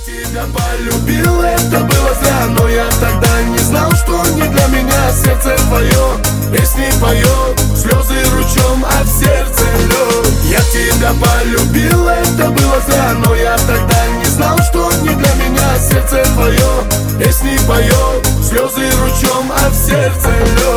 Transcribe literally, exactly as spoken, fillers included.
тебя полюбил, это было зря, но я тогда не знал, что не для меня сердце твое. Песни поет, слезы ручьем, а в сердце лед. Я тебя полюбил, это было зря, но я тогда не знал, что не для меня сердце твое. Песни поет, слезы ручьем, а в сердце лед.